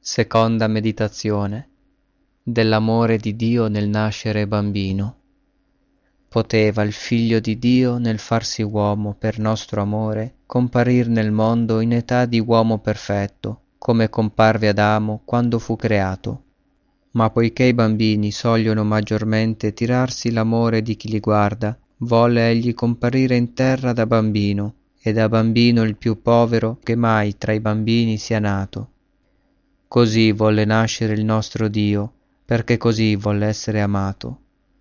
Seconda meditazione. Dell'amore di Dio nel nascere bambino. Poteva il Figlio di Dio nel farsi uomo per nostro amore comparir nel mondo in età di uomo perfetto, come comparve Adamo quando fu creato. Ma poiché i bambini sogliono maggiormente tirarsi l'amore di chi li guarda, volle egli comparire in terra da bambino, e da bambino il più povero che mai tra i bambini sia nato. Così volle nascere il nostro Dio, perché così volle essere amato.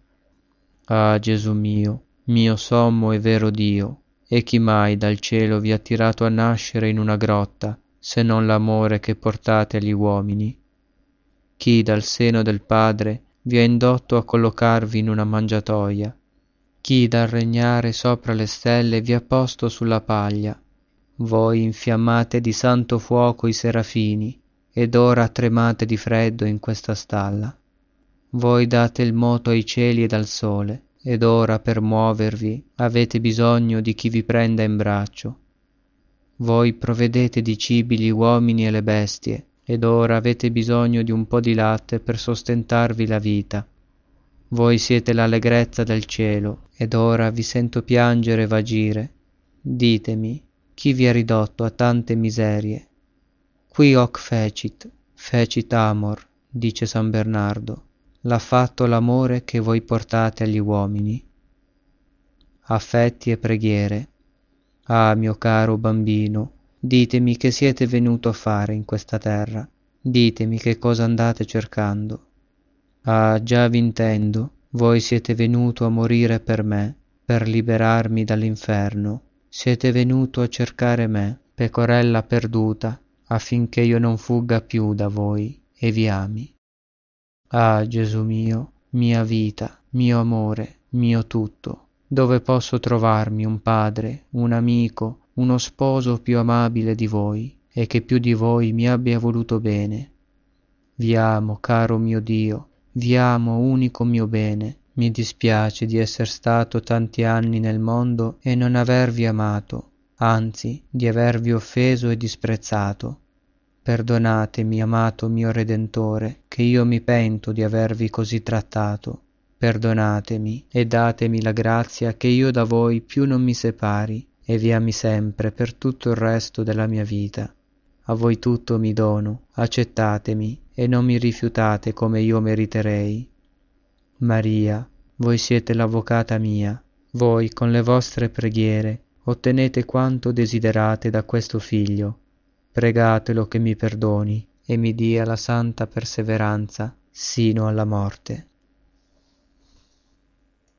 Ah, Gesù mio sommo e vero Dio, e chi mai dal cielo vi ha tirato a nascere in una grotta, se non l'amore che portate agli uomini? Chi dal seno del Padre vi ha indotto a collocarvi in una mangiatoia? Chi dal regnare sopra le stelle vi ha posto sulla paglia? Voi infiammate di santo fuoco i serafini, ed ora tremate di freddo in questa stalla. Voi date il moto ai cieli ed al sole, ed ora per muovervi avete bisogno di chi vi prenda in braccio. Voi provvedete di cibi gli uomini e le bestie, ed ora avete bisogno di un po' di latte per sostentarvi la vita. Voi siete l'allegrezza del cielo, ed ora vi sento piangere e vagire. Ditemi, chi vi ha ridotto a tante miserie? Qui hoc fecit amor, dice San Bernardo, l'ha fatto l'amore che voi portate agli uomini. Affetti e preghiere. Ah, mio caro bambino, ditemi che siete venuto a fare in questa terra, ditemi che cosa andate cercando. Ah, già v'intendo, voi siete venuto a morire per me, per liberarmi dall'inferno, siete venuto a cercare me, pecorella perduta, affinché io non fugga più da voi e vi ami. Ah, Gesù mia vita, mio amore, mio tutto, dove posso trovarmi un padre, un amico, uno sposo più amabile di voi e che più di voi mi abbia voluto bene? Vi amo, caro mio Dio, vi amo, unico mio bene. Mi dispiace di essere stato tanti anni nel mondo e non avervi amato, anzi di avervi offeso e disprezzato. Perdonatemi, amato mio Redentore, che io mi pento di avervi così trattato. Perdonatemi e datemi la grazia che io da voi più non mi separi e vi ami sempre per tutto il resto della mia vita. A voi tutto mi dono, accettatemi e non mi rifiutate come io meriterei. Maria, voi siete l'avvocata mia, voi con le vostre preghiere ottenete quanto desiderate da questo Figlio. Pregatelo che mi perdoni e mi dia la santa perseveranza sino alla morte.